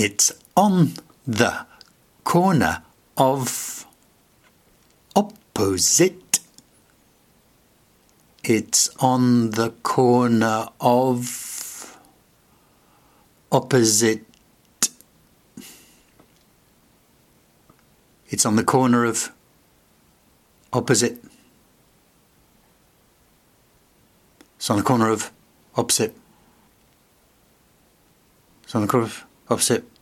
It's on the corner of opposite. It's on the corner of opposite. It's on the corner of opposite. It's on the corner of opposite. It's on the corner of opposite.